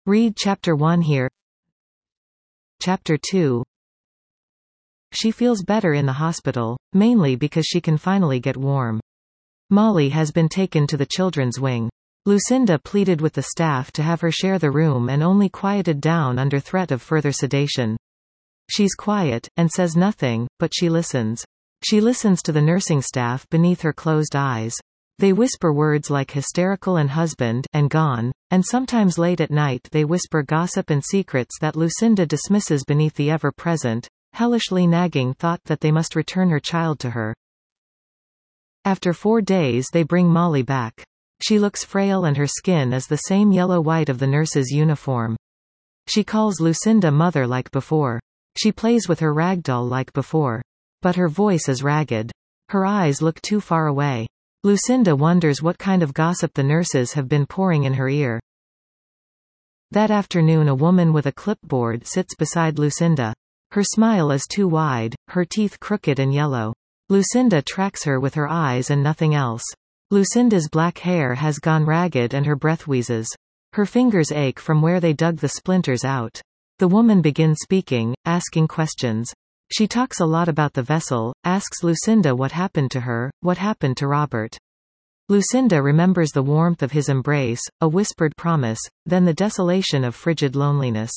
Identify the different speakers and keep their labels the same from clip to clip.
Speaker 1: Read Chapter 1 here. Chapter 2. She feels better in the hospital, mainly because she can finally get warm. Molly has been taken to the children's wing. Lucinda pleaded with the staff to have her share the room and only quieted down under threat of further sedation. She's quiet, and says nothing, but she listens. She listens to the nursing staff beneath her closed eyes. They whisper words like hysterical and husband, and gone, and sometimes late at night they whisper gossip and secrets that Lucinda dismisses beneath the ever-present, hellishly nagging thought that they must return her child to her. After 4 days they bring Molly back. She looks frail and her skin is the same yellow-white of the nurse's uniform. She calls Lucinda mother like before. She plays with her ragdoll like before. But her voice is ragged. Her eyes look too far away. Lucinda wonders what kind of gossip the nurses have been pouring in her ear. That afternoon a woman with a clipboard sits beside Lucinda. Her smile is too wide, her teeth crooked and yellow. Lucinda tracks her with her eyes and nothing else. Lucinda's black hair has gone ragged and her breath wheezes. Her fingers ache from where they dug the splinters out. The woman begins speaking, asking questions. She talks a lot about the vessel, asks Lucinda what happened to her, what happened to Robert. Lucinda remembers the warmth of his embrace, a whispered promise, then the desolation of frigid loneliness.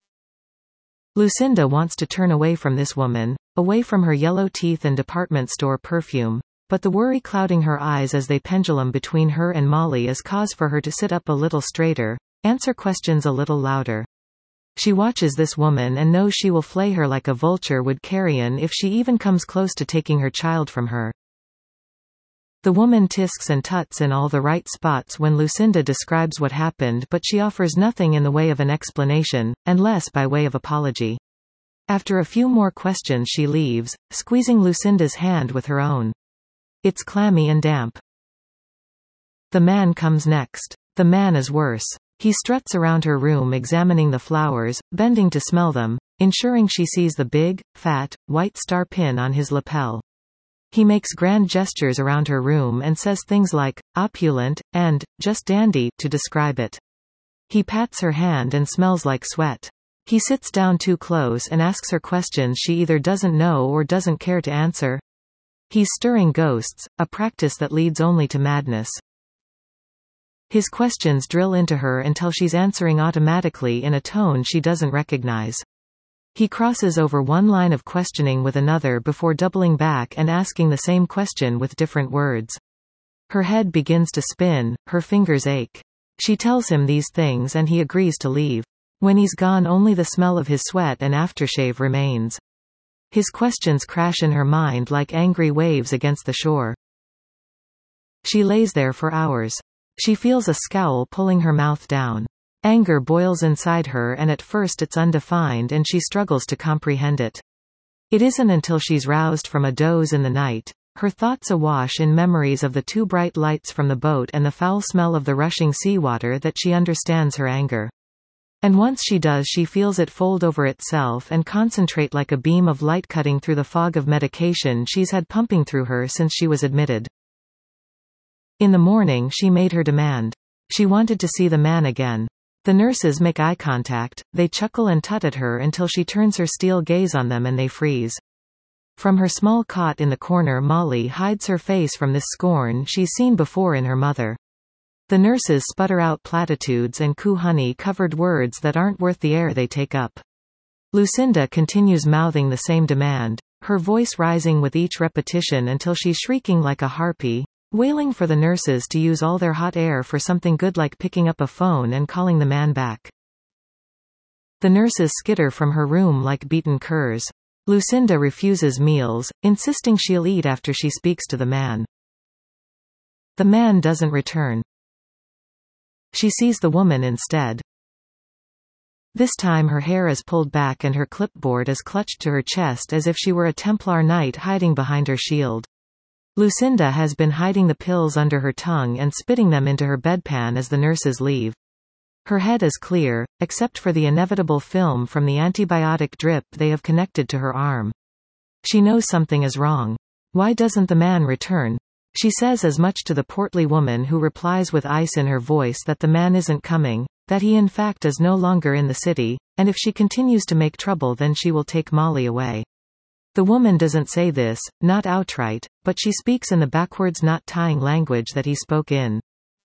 Speaker 1: Lucinda wants to turn away from this woman, away from her yellow teeth and department store perfume, but the worry clouding her eyes as they pendulum between her and Molly is cause for her to sit up a little straighter, answer questions a little louder. She watches this woman and knows she will flay her like a vulture would carrion if she even comes close to taking her child from her. The woman tisks and tuts in all the right spots when Lucinda describes what happened, but she offers nothing in the way of an explanation, and less by way of apology. After a few more questions she leaves, squeezing Lucinda's hand with her own. It's clammy and damp. The man comes next. The man is worse. He struts around her room examining the flowers, bending to smell them, ensuring she sees the big, fat, white star pin on his lapel. He makes grand gestures around her room and says things like, opulent, and, just dandy, to describe it. He pats her hand and smells like sweat. He sits down too close and asks her questions she either doesn't know or doesn't care to answer. He's stirring ghosts, a practice that leads only to madness. His questions drill into her until she's answering automatically in a tone she doesn't recognize. He crosses over one line of questioning with another before doubling back and asking the same question with different words. Her head begins to spin, her fingers ache. She tells him these things and he agrees to leave. When he's gone, only the smell of his sweat and aftershave remains. His questions crash in her mind like angry waves against the shore. She lays there for hours. She feels a scowl pulling her mouth down. Anger boils inside her and at first it's undefined and she struggles to comprehend it. It isn't until she's roused from a doze in the night, her thoughts awash in memories of the 2 bright lights from the boat and the foul smell of the rushing seawater, that she understands her anger. And once she does, she feels it fold over itself and concentrate like a beam of light cutting through the fog of medication she's had pumping through her since she was admitted. In the morning she made her demand. She wanted to see the man again. The nurses make eye contact, they chuckle and tut at her until she turns her steel gaze on them and they freeze. From her small cot in the corner Molly hides her face from this scorn she's seen before in her mother. The nurses sputter out platitudes and honey-covered words that aren't worth the air they take up. Lucinda continues mouthing the same demand, her voice rising with each repetition until she's shrieking like a harpy, wailing for the nurses to use all their hot air for something good like picking up a phone and calling the man back. The nurses skitter from her room like beaten curs. Lucinda refuses meals, insisting she'll eat after she speaks to the man. The man doesn't return. She sees the woman instead. This time her hair is pulled back and her clipboard is clutched to her chest as if she were a Templar knight hiding behind her shield. Lucinda has been hiding the pills under her tongue and spitting them into her bedpan as the nurses leave. Her head is clear, except for the inevitable film from the antibiotic drip they have connected to her arm. She knows something is wrong. Why doesn't the man return? She says as much to the portly woman, who replies with ice in her voice that the man isn't coming, that he in fact is no longer in the city, and if she continues to make trouble then she will take Molly away. The woman doesn't say this, not outright, but she speaks in the backwards knot-tying language that he spoke in.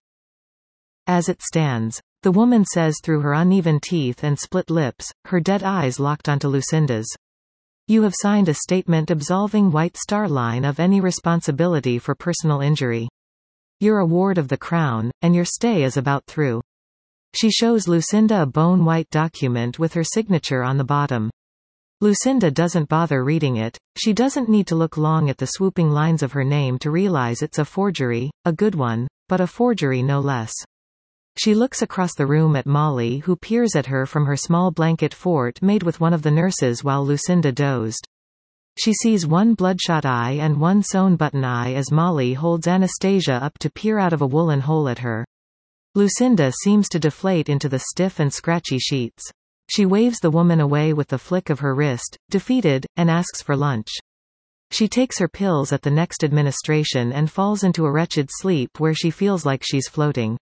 Speaker 1: As it stands, the woman says through her uneven teeth and split lips, her dead eyes locked onto Lucinda's. You have signed a statement absolving White Star Line of any responsibility for personal injury. You're a ward of the Crown, and your stay is about through. She shows Lucinda a bone-white document with her signature on the bottom. Lucinda doesn't bother reading it. She doesn't need to look long at the swooping lines of her name to realize it's a forgery, a good one, but a forgery no less. She looks across the room at Molly, who peers at her from her small blanket fort made with one of the nurses while Lucinda dozed. She sees one bloodshot eye and one sewn-button eye as Molly holds Anastasia up to peer out of a woolen hole at her. Lucinda seems to deflate into the stiff and scratchy sheets. She waves the woman away with the flick of her wrist, defeated, and asks for lunch. She takes her pills at the next administration and falls into a wretched sleep where she feels like she's floating.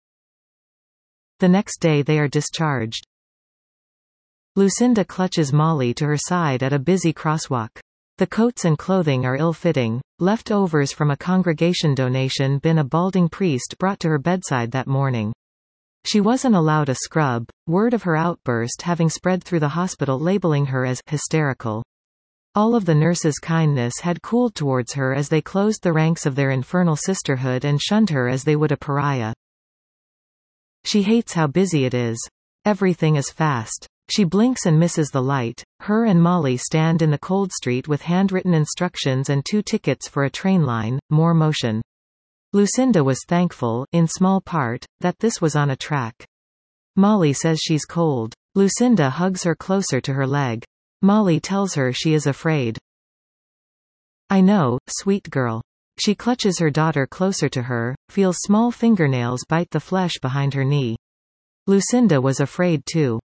Speaker 1: The next day they are discharged. Lucinda clutches Molly to her side at a busy crosswalk. The coats and clothing are ill-fitting, leftovers from a congregation donation bin a balding priest brought to her bedside that morning. She wasn't allowed a scrub, word of her outburst having spread through the hospital labeling her as hysterical. All of the nurses' kindness had cooled towards her as they closed the ranks of their infernal sisterhood and shunned her as they would a pariah. She hates how busy it is. Everything is fast. She blinks and misses the light. Her and Molly stand in the cold street with handwritten instructions and 2 tickets for a train line, more motion. Lucinda was thankful, in small part, that this was on a track. Molly says she's cold. Lucinda hugs her closer to her leg. Molly tells her she is afraid. I know, sweet girl. She clutches her daughter closer to her, feels small fingernails bite the flesh behind her knee. Lucinda was afraid too.